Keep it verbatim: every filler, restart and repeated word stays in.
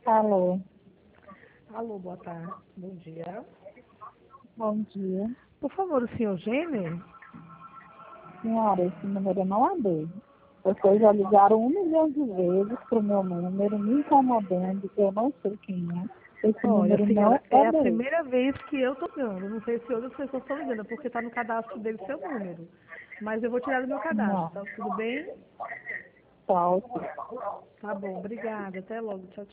Alô, Alô, boa tarde. Bom dia. bom dia. Por favor, o senhor Gênero? Senhora, esse número não é dele. Vocês já ligaram um milhão de vezes para o meu número, me incomodando, que eu não sei quem é. Esse Olha, número não senhora, é é a dele. primeira vez que eu estou ligando. Não sei se outras pessoas estão ligando, porque está no cadastro dele seu número. Mas eu vou tirar do meu cadastro, Não, tá tudo bem? falso. Tá bom, obrigada. Até logo. Tchau, tchau.